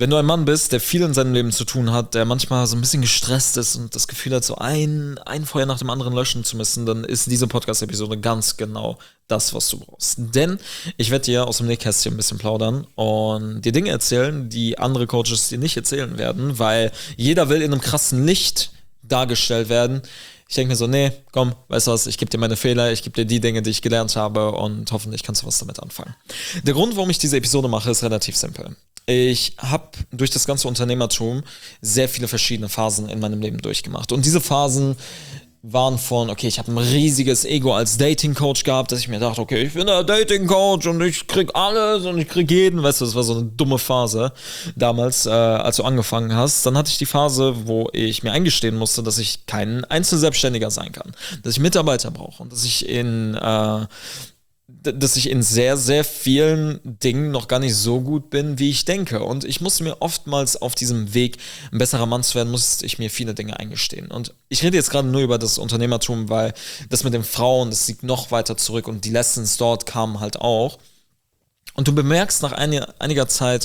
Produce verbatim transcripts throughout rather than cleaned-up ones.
Wenn du ein Mann bist, der viel in seinem Leben zu tun hat, der manchmal so ein bisschen gestresst ist und das Gefühl hat, so ein, ein Feuer nach dem anderen löschen zu müssen, dann ist diese Podcast-Episode ganz genau das, was du brauchst. Denn ich werde dir aus dem Nähkästchen ein bisschen plaudern und dir Dinge erzählen, die andere Coaches dir nicht erzählen werden, weil jeder will in einem krassen Licht dargestellt werden. Ich denke mir so, nee, komm, weißt du was, ich gebe dir meine Fehler, ich gebe dir die Dinge, die ich gelernt habe und hoffentlich kannst du was damit anfangen. Der Grund, warum ich diese Episode mache, ist relativ simpel. Ich habe durch das ganze Unternehmertum sehr viele verschiedene Phasen in meinem Leben durchgemacht. Und diese Phasen waren von, okay, ich habe ein riesiges Ego als Dating-Coach gehabt, dass ich mir dachte, okay, ich bin der Dating-Coach und ich krieg alles und ich krieg jeden. Weißt du, das war so eine dumme Phase damals, äh, als du angefangen hast. Dann hatte ich die Phase, wo ich mir eingestehen musste, dass ich kein Einzelselbstständiger sein kann. Dass ich Mitarbeiter brauche und dass ich in... Äh, dass ich in sehr, sehr vielen Dingen noch gar nicht so gut bin, wie ich denke. Und ich musste mir oftmals auf diesem Weg, ein besserer Mann zu werden, musste ich mir viele Dinge eingestehen. Und ich rede jetzt gerade nur über das Unternehmertum, weil das mit den Frauen, das liegt noch weiter zurück und die Lessons dort kamen halt auch. Und du bemerkst nach einiger, einiger Zeit,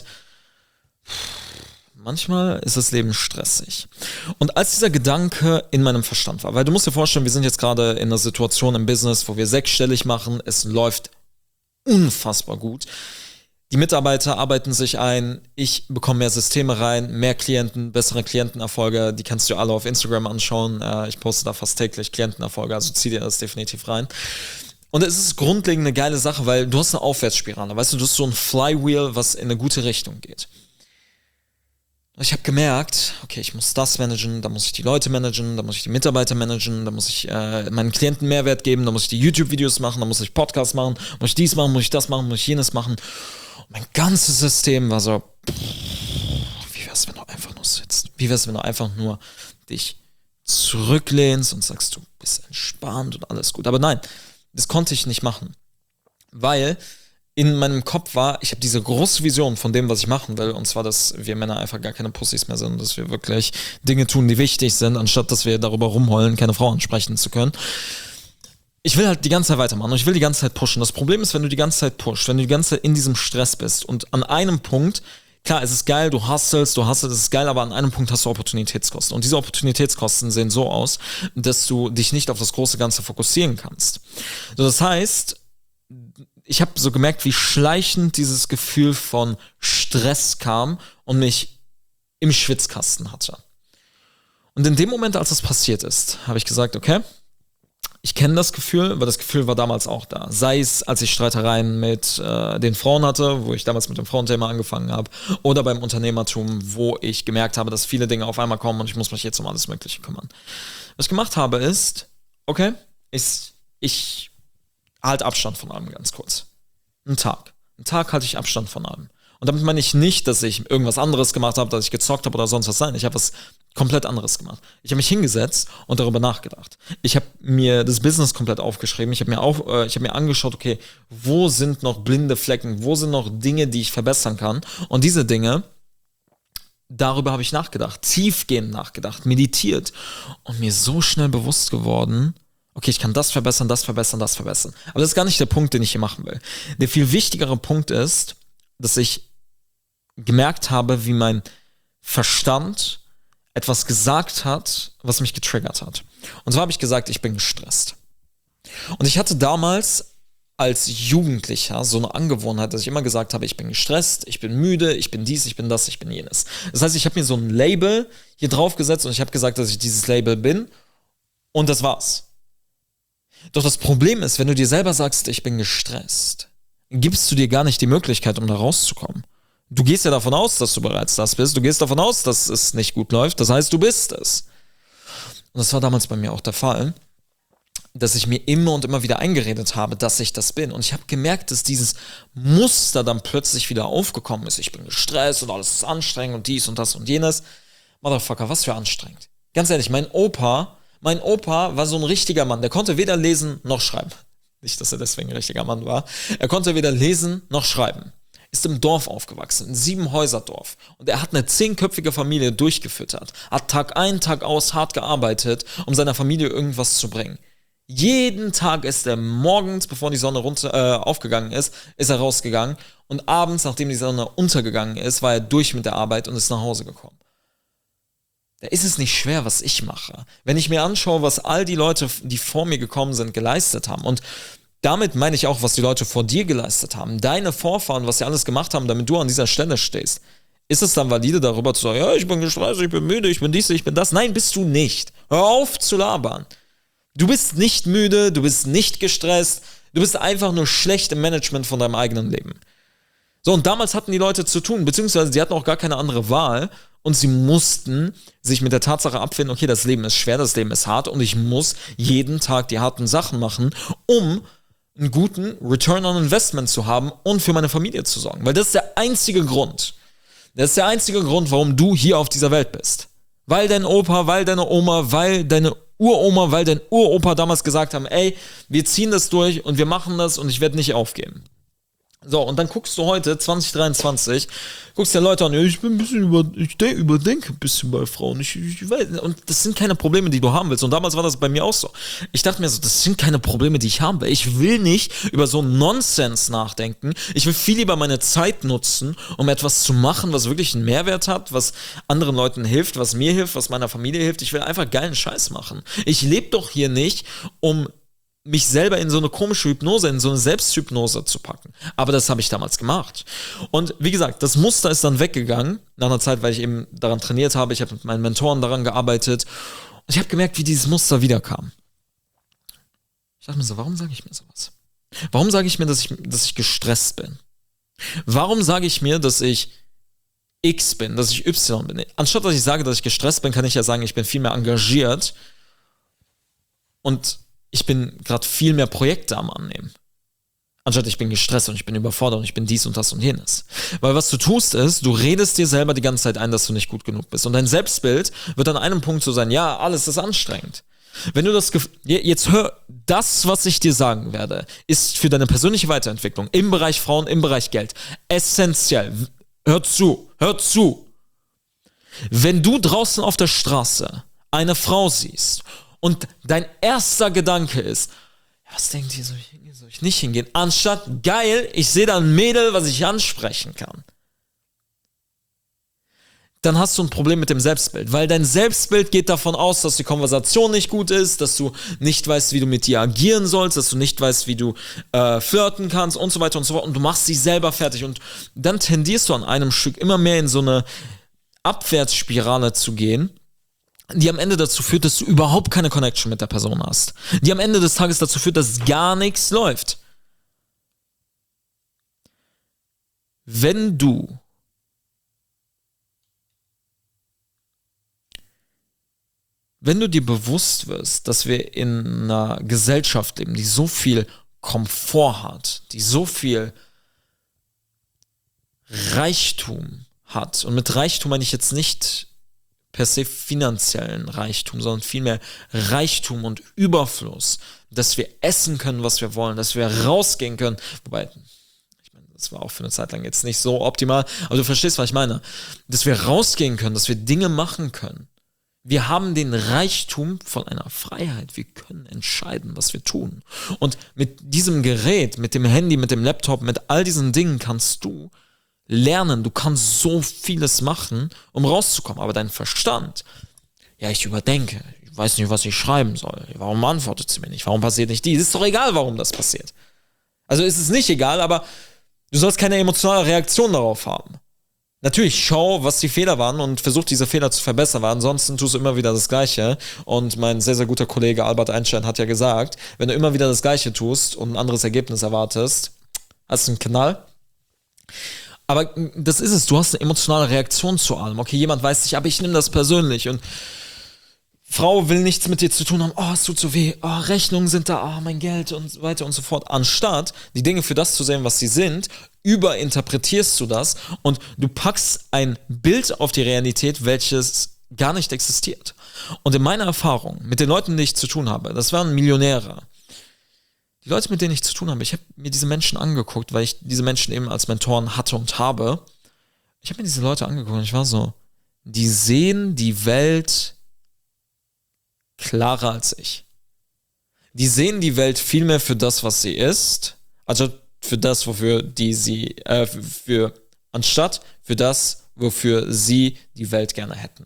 manchmal ist das Leben stressig. Und als dieser Gedanke in meinem Verstand war, weil du musst dir vorstellen, wir sind jetzt gerade in einer Situation im Business, wo wir sechsstellig machen, es läuft unfassbar gut. Die Mitarbeiter arbeiten sich ein, ich bekomme mehr Systeme rein, mehr Klienten, bessere Klientenerfolge, die kannst du alle auf Instagram anschauen. Ich poste da fast täglich Klientenerfolge, also zieh dir das definitiv rein. Und es ist grundlegend eine geile Sache, weil du hast eine Aufwärtsspirale, weißt du, du hast so ein Flywheel, was in eine gute Richtung geht. Ich habe gemerkt, okay, ich muss das managen, da muss ich die Leute managen, da muss ich die Mitarbeiter managen, da muss ich äh, meinen Klienten Mehrwert geben, da muss ich die YouTube-Videos machen, da muss ich Podcasts machen, muss ich dies machen, muss ich das machen, muss ich jenes machen. Und mein ganzes System war so, wie wär's, wenn du einfach nur sitzt? Wie wär's, wenn du einfach nur dich zurücklehnst und sagst, du bist entspannt und alles gut. Aber nein, das konnte ich nicht machen, weil in meinem Kopf war, ich habe diese große Vision von dem, was ich machen will, und zwar, dass wir Männer einfach gar keine Pussys mehr sind, dass wir wirklich Dinge tun, die wichtig sind, anstatt dass wir darüber rumheulen, keine Frau ansprechen zu können. Ich will halt die ganze Zeit weitermachen und ich will die ganze Zeit pushen. Das Problem ist, wenn du die ganze Zeit pushst, wenn du die ganze Zeit in diesem Stress bist und an einem Punkt, klar, es ist geil, du hustlest, du hustlest, es ist geil, aber an einem Punkt hast du Opportunitätskosten. Und diese Opportunitätskosten sehen so aus, dass du dich nicht auf das große Ganze fokussieren kannst. So, das heißt, ich habe so gemerkt, wie schleichend dieses Gefühl von Stress kam und mich im Schwitzkasten hatte. Und in dem Moment, als das passiert ist, habe ich gesagt, okay, ich kenne das Gefühl, aber das Gefühl war damals auch da. Sei es, als ich Streitereien mit äh, den Frauen hatte, wo ich damals mit dem Frauenthema angefangen habe, oder beim Unternehmertum, wo ich gemerkt habe, dass viele Dinge auf einmal kommen und ich muss mich jetzt um alles Mögliche kümmern. Was ich gemacht habe ist, okay, ich, ich halt Abstand von allem ganz kurz. Einen Tag. Einen Tag halte ich Abstand von allem. Und damit meine ich nicht, dass ich irgendwas anderes gemacht habe, dass ich gezockt habe oder sonst was. Nein, ich habe was komplett anderes gemacht. Ich habe mich hingesetzt und darüber nachgedacht. Ich habe mir das Business komplett aufgeschrieben. Ich habe mir, auf, äh, ich habe mir angeschaut, okay, wo sind noch blinde Flecken? Wo sind noch Dinge, die ich verbessern kann? Und diese Dinge, darüber habe ich nachgedacht. Tiefgehend nachgedacht, meditiert. Und mir so schnell bewusst geworden, okay, ich kann das verbessern, das verbessern, das verbessern. Aber das ist gar nicht der Punkt, den ich hier machen will. Der viel wichtigere Punkt ist, dass ich gemerkt habe, wie mein Verstand etwas gesagt hat, was mich getriggert hat. Und zwar habe ich gesagt, ich bin gestresst. Und ich hatte damals als Jugendlicher so eine Angewohnheit, dass ich immer gesagt habe, ich bin gestresst, ich bin müde, ich bin dies, ich bin das, ich bin jenes. Das heißt, ich habe mir so ein Label hier drauf gesetzt und ich habe gesagt, dass ich dieses Label bin und das war's. Doch das Problem ist, wenn du dir selber sagst, ich bin gestresst, gibst du dir gar nicht die Möglichkeit, um da rauszukommen. Du gehst ja davon aus, dass du bereits das bist. Du gehst davon aus, dass es nicht gut läuft. Das heißt, du bist es. Und das war damals bei mir auch der Fall, dass ich mir immer und immer wieder eingeredet habe, dass ich das bin. Und ich habe gemerkt, dass dieses Muster dann plötzlich wieder aufgekommen ist. Ich bin gestresst und alles ist anstrengend und dies und das und jenes. Motherfucker, was für anstrengend. Ganz ehrlich, mein Opa... Mein Opa war so ein richtiger Mann, der konnte weder lesen noch schreiben. Nicht, dass er deswegen ein richtiger Mann war. Er konnte weder lesen noch schreiben. Ist im Dorf aufgewachsen, ein Sieben-Häuser-Dorf. Und er hat eine zehnköpfige Familie durchgefüttert. Hat Tag ein, Tag aus hart gearbeitet, um seiner Familie irgendwas zu bringen. Jeden Tag ist er morgens, bevor die Sonne runter, äh, aufgegangen ist, ist er rausgegangen. Und abends, nachdem die Sonne untergegangen ist, war er durch mit der Arbeit und ist nach Hause gekommen. Da ist es nicht schwer, was ich mache. Wenn ich mir anschaue, was all die Leute, die vor mir gekommen sind, geleistet haben, und damit meine ich auch, was die Leute vor dir geleistet haben, deine Vorfahren, was sie alles gemacht haben, damit du an dieser Stelle stehst, ist es dann valide, darüber zu sagen, ja, ich bin gestresst, ich bin müde, ich bin dies, ich bin das? Nein, bist du nicht. Hör auf zu labern. Du bist nicht müde, du bist nicht gestresst, du bist einfach nur schlecht im Management von deinem eigenen Leben. So, und damals hatten die Leute zu tun, beziehungsweise sie hatten auch gar keine andere Wahl und sie mussten sich mit der Tatsache abfinden, okay, das Leben ist schwer, das Leben ist hart und ich muss jeden Tag die harten Sachen machen, um einen guten Return on Investment zu haben und für meine Familie zu sorgen. Weil das ist der einzige Grund, das ist der einzige Grund, warum du hier auf dieser Welt bist. Weil dein Opa, weil deine Oma, weil deine Uroma, weil dein Uropa damals gesagt haben, ey, wir ziehen das durch und wir machen das und ich werde nicht aufgeben. So, und dann guckst du heute, zwanzig dreiundzwanzig, guckst dir Leute an, ja, ich bin ein bisschen über, ich denk, überdenke ein bisschen bei Frauen, ich, ich weiß, und das sind keine Probleme, die du haben willst, und damals war das bei mir auch so. Ich dachte mir so, das sind keine Probleme, die ich haben will, ich will nicht über so Nonsens nachdenken, ich will viel lieber meine Zeit nutzen, um etwas zu machen, was wirklich einen Mehrwert hat, was anderen Leuten hilft, was mir hilft, was meiner Familie hilft, ich will einfach geilen Scheiß machen. Ich lebe doch hier nicht, um mich selber in so eine komische Hypnose, in so eine Selbsthypnose zu packen. Aber das habe ich damals gemacht. Und wie gesagt, das Muster ist dann weggegangen, nach einer Zeit, weil ich eben daran trainiert habe, ich habe mit meinen Mentoren daran gearbeitet und ich habe gemerkt, wie dieses Muster wiederkam. Ich dachte mir so, warum sage ich mir sowas? Warum sage ich mir, dass ich, dass ich gestresst bin? Warum sage ich mir, dass ich X bin, dass ich Y bin? Anstatt dass ich sage, dass ich gestresst bin, kann ich ja sagen, ich bin viel mehr engagiert und ich bin gerade viel mehr Projekte am Annehmen. Anstatt ich bin gestresst und ich bin überfordert und ich bin dies und das und jenes. Weil was du tust ist, du redest dir selber die ganze Zeit ein, dass du nicht gut genug bist. Und dein Selbstbild wird an einem Punkt so sein, ja, alles ist anstrengend. Wenn du das, gef- jetzt hör, das, was ich dir sagen werde, ist für deine persönliche Weiterentwicklung im Bereich Frauen, im Bereich Geld essentiell. Hör zu, hör zu. Wenn du draußen auf der Straße eine Frau siehst und dein erster Gedanke ist, was denkt ihr, soll ich hingehen, soll ich nicht hingehen? Anstatt, geil, ich sehe da ein Mädel, was ich ansprechen kann. Dann hast du ein Problem mit dem Selbstbild, weil dein Selbstbild geht davon aus, dass die Konversation nicht gut ist, dass du nicht weißt, wie du mit dir agieren sollst, dass du nicht weißt, wie du äh, flirten kannst und so weiter und so fort und du machst dich selber fertig und dann tendierst du an einem Stück immer mehr in so eine Abwärtsspirale zu gehen, die am Ende dazu führt, dass du überhaupt keine Connection mit der Person hast. Die am Ende des Tages dazu führt, dass gar nichts läuft. Wenn du wenn du dir bewusst wirst, dass wir in einer Gesellschaft leben, die so viel Komfort hat, die so viel Reichtum hat, und mit Reichtum meine ich jetzt nicht per se finanziellen Reichtum, sondern vielmehr Reichtum und Überfluss, dass wir essen können, was wir wollen, dass wir rausgehen können, wobei, ich meine, das war auch für eine Zeit lang jetzt nicht so optimal, aber du verstehst, was ich meine, dass wir rausgehen können, dass wir Dinge machen können. Wir haben den Reichtum von einer Freiheit, wir können entscheiden, was wir tun. Und mit diesem Gerät, mit dem Handy, mit dem Laptop, mit all diesen Dingen kannst du lernen, du kannst so vieles machen, um rauszukommen. Aber dein Verstand, ja, ich überdenke, ich weiß nicht, was ich schreiben soll. Warum antwortet sie mir nicht? Warum passiert nicht dies? Ist doch egal, warum das passiert. Also ist es nicht egal, aber du sollst keine emotionale Reaktion darauf haben. Natürlich, schau, was die Fehler waren und versuch, diese Fehler zu verbessern, weil ansonsten tust du immer wieder das Gleiche. Und mein sehr, sehr guter Kollege Albert Einstein hat ja gesagt, wenn du immer wieder das Gleiche tust und ein anderes Ergebnis erwartest, hast du einen Knall. Aber das ist es, du hast eine emotionale Reaktion zu allem. Okay, jemand weiß nicht, aber ich nehme das persönlich und Frau will nichts mit dir zu tun haben, oh, es tut so weh, oh, Rechnungen sind da, oh, mein Geld und so weiter und so fort. Anstatt die Dinge für das zu sehen, was sie sind, überinterpretierst du das und du packst ein Bild auf die Realität, welches gar nicht existiert. Und in meiner Erfahrung, mit den Leuten, die ich zu tun habe, das waren Millionäre. Die Leute, mit denen ich zu tun habe, ich habe mir diese Menschen angeguckt, weil ich diese Menschen eben als Mentoren hatte und habe. Ich habe mir diese Leute angeguckt und ich war so, die sehen die Welt klarer als ich. die sehen die Welt viel mehr für das, was sie ist, also für das, wofür die sie, äh, für, anstatt für das, wofür sie die Welt gerne hätten.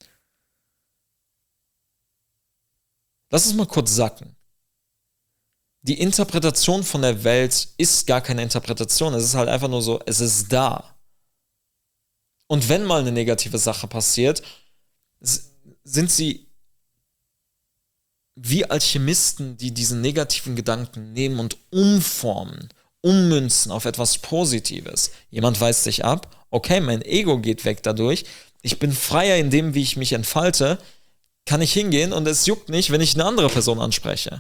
Lass es mal kurz sacken. Die Interpretation von der Welt ist gar keine Interpretation, es ist halt einfach nur so, es ist da. Und wenn mal eine negative Sache passiert, sind sie wie Alchemisten, die diesen negativen Gedanken nehmen und umformen, ummünzen auf etwas Positives. Jemand weist sich ab, okay, mein Ego geht weg dadurch, ich bin freier in dem, wie ich mich entfalte, kann ich hingehen und es juckt nicht, wenn ich eine andere Person anspreche.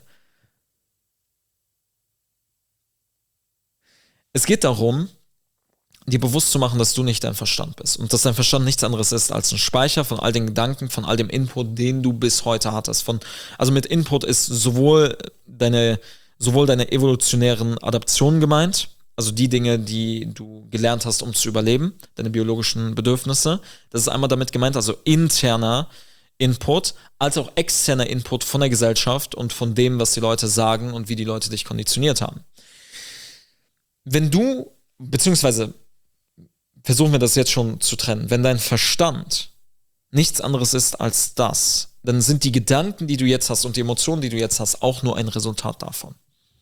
Es geht darum, dir bewusst zu machen, dass du nicht dein Verstand bist und dass dein Verstand nichts anderes ist als ein Speicher von all den Gedanken, von all dem Input, den du bis heute hattest. Von, also mit Input ist sowohl deine, sowohl deine evolutionären Adaptionen gemeint, also die Dinge, die du gelernt hast, um zu überleben, deine biologischen Bedürfnisse. Das ist einmal damit gemeint, also interner Input, als auch externer Input von der Gesellschaft und von dem, was die Leute sagen und wie die Leute dich konditioniert haben. Wenn du, beziehungsweise versuchen wir das jetzt schon zu trennen, wenn dein Verstand nichts anderes ist als das, dann sind die Gedanken, die du jetzt hast und die Emotionen, die du jetzt hast, auch nur ein Resultat davon.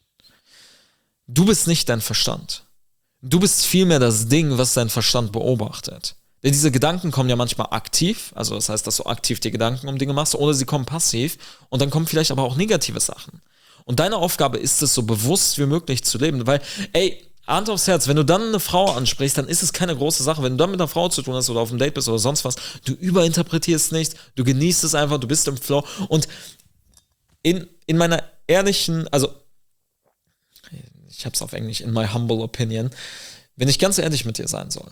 Du bist nicht dein Verstand. Du bist vielmehr das Ding, was dein Verstand beobachtet. Denn diese Gedanken kommen ja manchmal aktiv, also das heißt, dass du aktiv dir Gedanken um Dinge machst, oder sie kommen passiv und dann kommen vielleicht aber auch negative Sachen. Und deine Aufgabe ist es, so bewusst wie möglich zu leben, weil, ey, Hand aufs Herz, wenn du dann eine Frau ansprichst, dann ist es keine große Sache. Wenn du dann mit einer Frau zu tun hast oder auf einem Date bist oder sonst was, du überinterpretierst nichts, du genießt es einfach, du bist im Flow. Und in, in meiner ehrlichen, also ich hab's auf Englisch, in my humble opinion, wenn ich ganz ehrlich mit dir sein soll,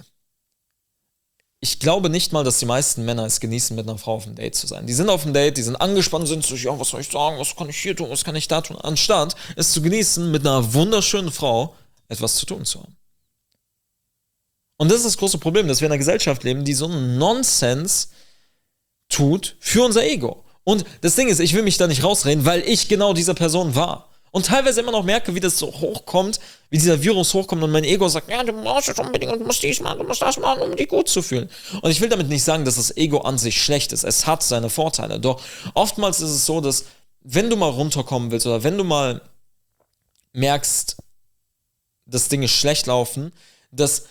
ich glaube nicht mal, dass die meisten Männer es genießen, mit einer Frau auf einem Date zu sein. Die sind auf einem Date, die sind angespannt, sind so, ja, was soll ich sagen, was kann ich hier tun, was kann ich da tun, anstatt es zu genießen, mit einer wunderschönen Frau etwas zu tun zu haben. Und das ist das große Problem, dass wir in einer Gesellschaft leben, die so einen Nonsens tut für unser Ego. Und das Ding ist, ich will mich da nicht rausreden, weil ich genau diese Person war. Und teilweise immer noch merke, wie das so hochkommt, wie dieser Virus hochkommt und mein Ego sagt, ja, du musst es unbedingt, du musst dies machen, du musst das machen, um dich gut zu fühlen. Und ich will damit nicht sagen, dass das Ego an sich schlecht ist. Es hat seine Vorteile. Doch oftmals ist es so, dass wenn du mal runterkommen willst oder wenn du mal merkst, dass Dinge schlecht laufen, dass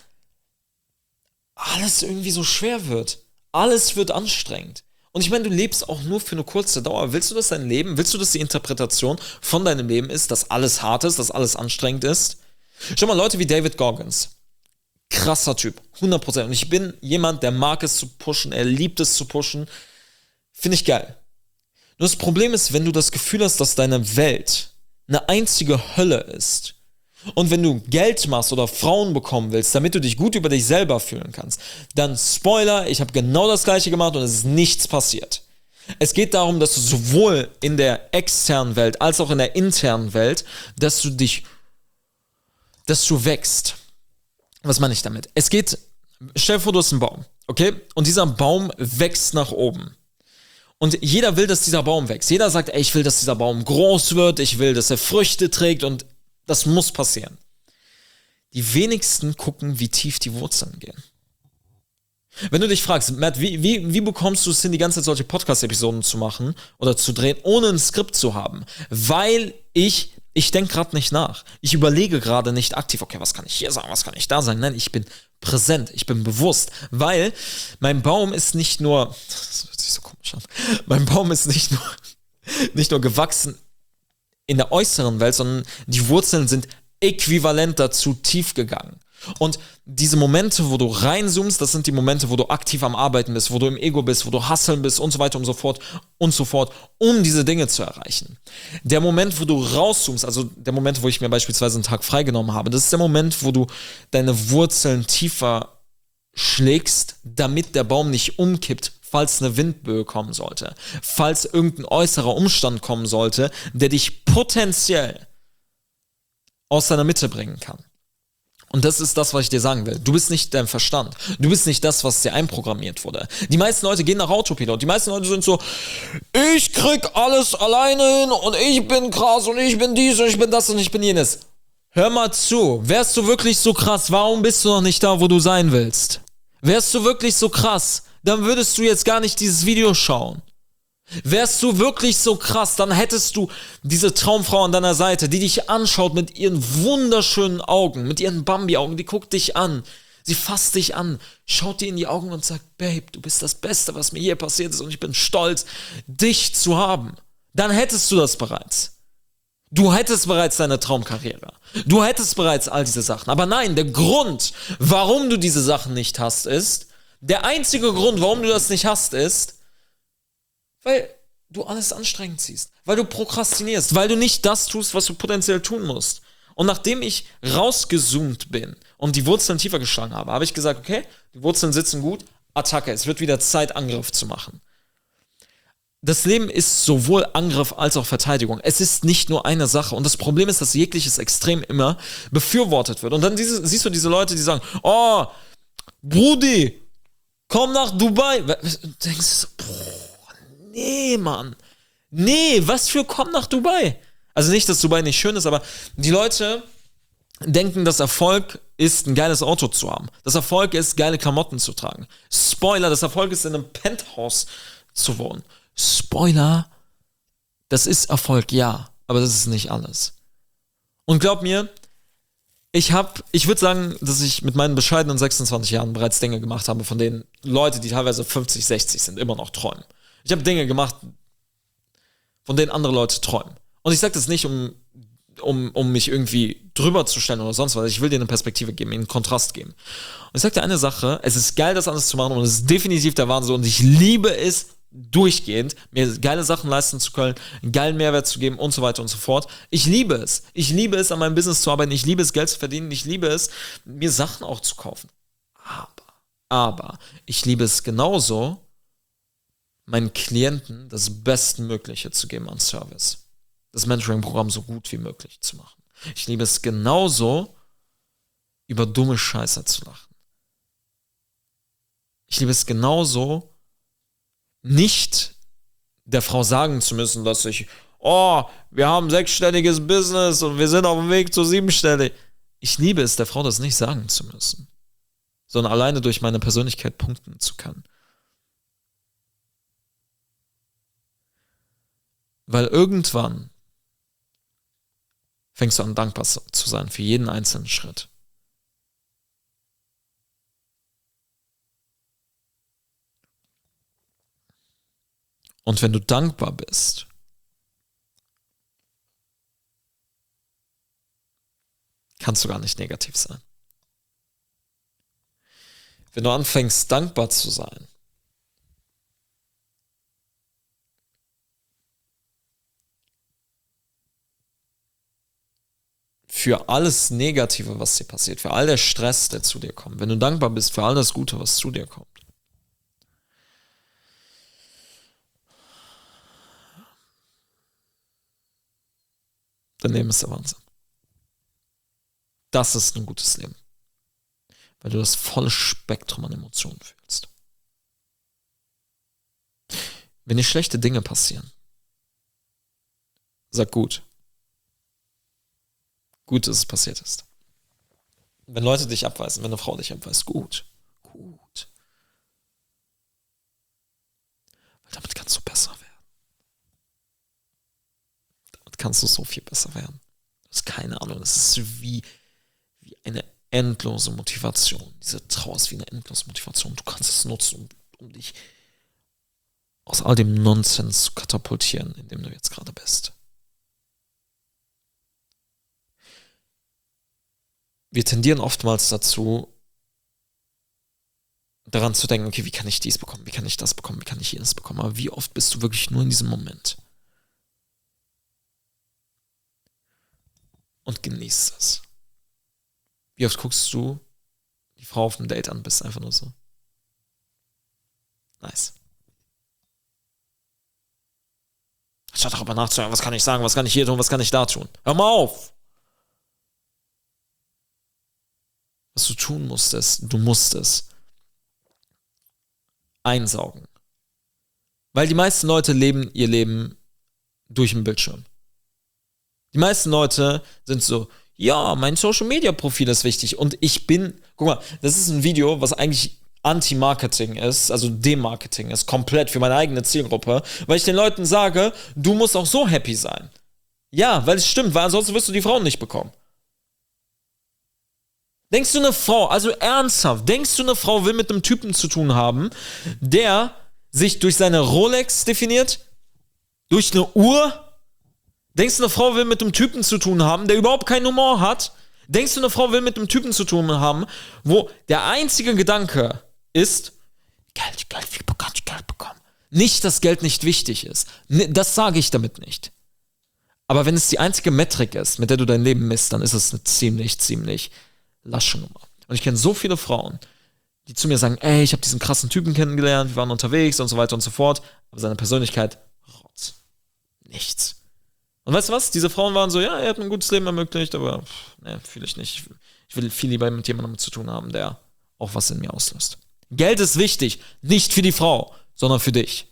alles irgendwie so schwer wird. Alles wird anstrengend. Und ich meine, du lebst auch nur für eine kurze Dauer. Willst du, dass dein Leben, willst du, dass die Interpretation von deinem Leben ist, dass alles hart ist, dass alles anstrengend ist? Schau mal, Leute wie David Goggins. Krasser Typ, hundert Prozent. Und ich bin jemand, der mag es zu pushen, er liebt es zu pushen. Finde ich geil. Nur das Problem ist, wenn du das Gefühl hast, dass deine Welt eine einzige Hölle ist, und wenn du Geld machst oder Frauen bekommen willst, damit du dich gut über dich selber fühlen kannst, dann Spoiler, ich habe genau das Gleiche gemacht und es ist nichts passiert. Es geht darum, dass du sowohl in der externen Welt als auch in der internen Welt, dass du dich, dass du wächst. Was meine ich damit? Es geht, stell dir vor, du hast einen Baum, okay? Und dieser Baum wächst nach oben. Und jeder will, dass dieser Baum wächst. Jeder sagt, ey, ich will, dass dieser Baum groß wird, ich will, dass er Früchte trägt und das muss passieren. Die wenigsten gucken, wie tief die Wurzeln gehen. Wenn du dich fragst, Matt, wie, wie, wie bekommst du es hin, die ganze Zeit solche Podcast-Episoden zu machen oder zu drehen, ohne ein Skript zu haben? Weil ich, ich denke gerade nicht nach. Ich überlege gerade nicht aktiv, okay, was kann ich hier sagen, was kann ich da sagen? Nein, ich bin präsent, ich bin bewusst, weil mein Baum ist nicht nur, das hört sich so komisch an, mein Baum ist nicht nur, nicht nur gewachsen in der äußeren Welt, sondern die Wurzeln sind äquivalent dazu tief gegangen. Und diese Momente, wo du reinzoomst, das sind die Momente, wo du aktiv am Arbeiten bist, wo du im Ego bist, wo du hustlen bist und so weiter und so fort und so fort, um diese Dinge zu erreichen. Der Moment, wo du rauszoomst, also der Moment, wo ich mir beispielsweise einen Tag freigenommen habe, das ist der Moment, wo du deine Wurzeln tiefer schlägst, damit der Baum nicht umkippt, falls eine Windböe kommen sollte, falls irgendein äußerer Umstand kommen sollte, der dich potenziell aus deiner Mitte bringen kann. Und das ist das, was ich dir sagen will. Du bist nicht dein Verstand. Du bist nicht das, was dir einprogrammiert wurde. Die meisten Leute gehen nach Autopilot. Die meisten Leute sind so, ich krieg alles alleine hin und ich bin krass und ich bin dies und ich bin das und ich bin jenes. Hör mal zu. Wärst du wirklich so krass, warum bist du noch nicht da, wo du sein willst? Wärst du wirklich so krass, dann würdest du jetzt gar nicht dieses Video schauen. Wärst du wirklich so krass, dann hättest du diese Traumfrau an deiner Seite, die dich anschaut mit ihren wunderschönen Augen, mit ihren Bambi-Augen, die guckt dich an, sie fasst dich an, schaut dir in die Augen und sagt, Babe, du bist das Beste, was mir je passiert ist und ich bin stolz, dich zu haben. Dann hättest du das bereits. Du hättest bereits deine Traumkarriere. Du hättest bereits all diese Sachen. Aber nein, der Grund, warum du diese Sachen nicht hast, ist, der einzige Grund, warum du das nicht hast, ist, weil du alles anstrengend siehst, weil du prokrastinierst, weil du nicht das tust, was du potenziell tun musst. Und nachdem ich rausgezoomt bin und die Wurzeln tiefer geschlagen habe, habe ich gesagt, okay, die Wurzeln sitzen gut, Attacke, es wird wieder Zeit, Angriff zu machen. Das Leben ist sowohl Angriff als auch Verteidigung. Es ist nicht nur eine Sache. Und das Problem ist, dass jegliches Extrem immer befürwortet wird. Und dann diese, siehst du diese Leute, die sagen, oh, Brudi, komm nach Dubai. Du denkst so, boah, nee, Mann. Nee, was für komm nach Dubai? Also nicht, dass Dubai nicht schön ist, aber die Leute denken, dass Erfolg ist, ein geiles Auto zu haben. Das Erfolg ist, geile Klamotten zu tragen. Spoiler, das Erfolg ist, in einem Penthouse zu wohnen. Spoiler, das ist Erfolg, ja, aber das ist nicht alles. Und glaub mir, ich habe, ich würde sagen, dass ich mit meinen bescheidenen sechsundzwanzig Jahren bereits Dinge gemacht habe, von denen Leute, die teilweise fünfzig, sechzig sind, immer noch träumen. Ich habe Dinge gemacht, von denen andere Leute träumen. Und ich sage das nicht, um, um, um mich irgendwie drüber zu stellen oder sonst was. Ich will dir eine Perspektive geben, ihnen einen Kontrast geben. Und ich sage dir eine Sache, es ist geil, das alles zu machen und es ist definitiv der Wahnsinn und ich liebe es durchgehend, mir geile Sachen leisten zu können, einen geilen Mehrwert zu geben und so weiter und so fort. Ich liebe es. Ich liebe es, an meinem Business zu arbeiten. Ich liebe es, Geld zu verdienen. Ich liebe es, mir Sachen auch zu kaufen. Aber, aber, ich liebe es genauso, meinen Klienten das Bestmögliche zu geben an Service. Das Mentoring-Programm so gut wie möglich zu machen. Ich liebe es genauso, über dumme Scheiße zu lachen. Ich liebe es genauso, nicht der Frau sagen zu müssen, dass ich, oh, wir haben ein sechsstelliges Business und wir sind auf dem Weg zu siebenstellig. Ich liebe es, der Frau das nicht sagen zu müssen, sondern alleine durch meine Persönlichkeit punkten zu können. Weil irgendwann fängst du an, dankbar zu sein für jeden einzelnen Schritt. Und wenn du dankbar bist, kannst du gar nicht negativ sein. Wenn du anfängst, dankbar zu sein, für alles Negative, was dir passiert, für all der Stress, der zu dir kommt, wenn du dankbar bist für all das Gute, was zu dir kommt, dein Leben ist der Wahnsinn. Das ist ein gutes Leben. Weil du das volle Spektrum an Emotionen fühlst. Wenn dir schlechte Dinge passieren, sag gut. Gut, dass es passiert ist. Wenn Leute dich abweisen, wenn eine Frau dich abweist, gut. Gut. Weil damit kannst du besser werden. Damit kannst du so viel besser werden. Du hast keine Ahnung, das ist wie, wie eine endlose Motivation. Diese Trauer ist wie eine endlose Motivation. Du kannst es nutzen, um, um dich aus all dem Nonsens zu katapultieren, in dem du jetzt gerade bist. Wir tendieren oftmals dazu, daran zu denken, okay, wie kann ich dies bekommen, wie kann ich das bekommen, wie kann ich jenes bekommen, aber wie oft bist du wirklich nur in diesem Moment? Und genießt es. Wie oft guckst du die Frau auf dem Date an, bist einfach nur so. Nice. Statt darüber nachzudenken, was kann ich sagen, was kann ich hier tun, was kann ich da tun. Hör mal auf! Was du tun musst, ist, du musst es einsaugen. Weil die meisten Leute leben ihr Leben durch den Bildschirm. Die meisten Leute sind so, ja, mein Social-Media-Profil ist wichtig. Und ich bin, guck mal, das ist ein Video, was eigentlich Anti-Marketing ist, also Demarketing ist, komplett für meine eigene Zielgruppe, weil ich den Leuten sage, du musst auch so happy sein. Ja, weil es stimmt, weil ansonsten wirst du die Frauen nicht bekommen. Denkst du, eine Frau, also ernsthaft, denkst du, eine Frau will mit einem Typen zu tun haben, der sich durch seine Rolex definiert? Durch eine Uhr? Denkst du, eine Frau will mit einem Typen zu tun haben, der überhaupt keinen Humor hat? Denkst du, eine Frau will mit einem Typen zu tun haben, wo der einzige Gedanke ist, Geld, Geld, wie kann ich Geld bekommen? Nicht, dass Geld nicht wichtig ist. Das sage ich damit nicht. Aber wenn es die einzige Metrik ist, mit der du dein Leben misst, dann ist es eine ziemlich, ziemlich lasche Nummer. Und ich kenne so viele Frauen, die zu mir sagen, ey, ich habe diesen krassen Typen kennengelernt, wir waren unterwegs und so weiter und so fort, aber seine Persönlichkeit, Rotz. Nichts. Und weißt du was? Diese Frauen waren so, ja, er hat mir ein gutes Leben ermöglicht, aber ne, fühle ich nicht. Ich will viel lieber mit jemandem zu tun haben, der auch was in mir auslöst. Geld ist wichtig, nicht für die Frau, sondern für dich.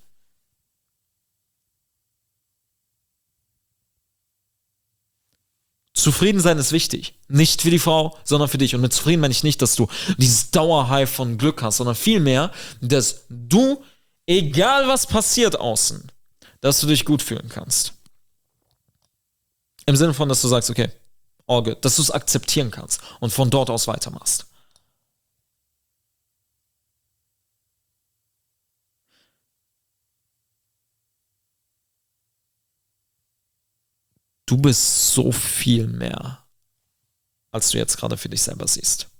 Zufrieden sein ist wichtig. Nicht für die Frau, sondern für dich. Und mit zufrieden meine ich nicht, dass du dieses Dauerhigh von Glück hast, sondern vielmehr, dass du, egal was passiert außen, dass du dich gut fühlen kannst. Im Sinne von, dass du sagst, okay, all good, dass du es akzeptieren kannst und von dort aus weitermachst. Du bist so viel mehr, als du jetzt gerade für dich selber siehst.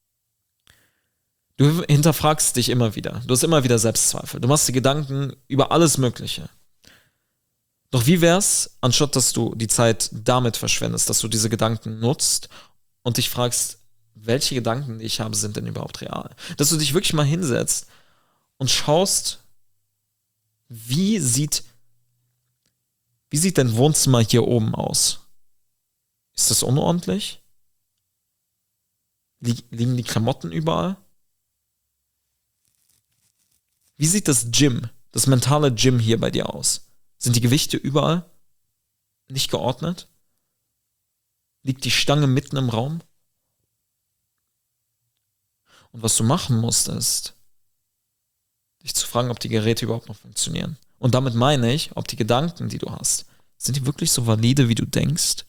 Du hinterfragst dich immer wieder. Du hast immer wieder Selbstzweifel. Du machst dir Gedanken über alles Mögliche. Doch wie wär's, anstatt dass du die Zeit damit verschwendest, dass du diese Gedanken nutzt und dich fragst, welche Gedanken, die ich habe, sind denn überhaupt real? Dass du dich wirklich mal hinsetzt und schaust, wie sieht, wie sieht dein Wohnzimmer hier oben aus? Ist das unordentlich? Liegen die Klamotten überall? Wie sieht das Gym, das mentale Gym hier bei dir aus? Sind die Gewichte überall nicht geordnet? Liegt die Stange mitten im Raum? Und was du machen musst, ist, dich zu fragen, ob die Geräte überhaupt noch funktionieren. Und damit meine ich, ob die Gedanken, die du hast, sind die wirklich so valide, wie du denkst?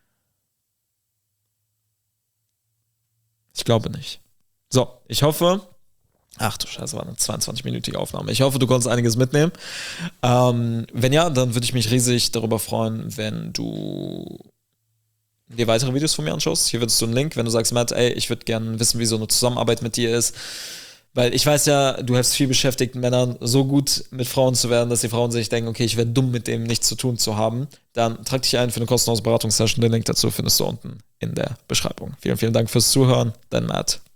Ich glaube nicht. So, ich hoffe, ach du Scheiße, war eine zweiundzwanzig-minütige Aufnahme. Ich hoffe, du konntest einiges mitnehmen. Ähm, wenn ja, dann würde ich mich riesig darüber freuen, wenn du dir weitere Videos von mir anschaust. Hier würdest du einen Link, wenn du sagst, Matt, ey, ich würde gerne wissen, wie so eine Zusammenarbeit mit dir ist. Weil ich weiß ja, du hast viel beschäftigten Männern so gut mit Frauen zu werden, dass die Frauen sich denken, okay, ich wäre dumm, mit dem nichts zu tun zu haben. Dann trag dich ein für eine kostenlose Beratungssession. Den Link dazu findest du unten in der Beschreibung. Vielen, vielen Dank fürs Zuhören. Dein Matt.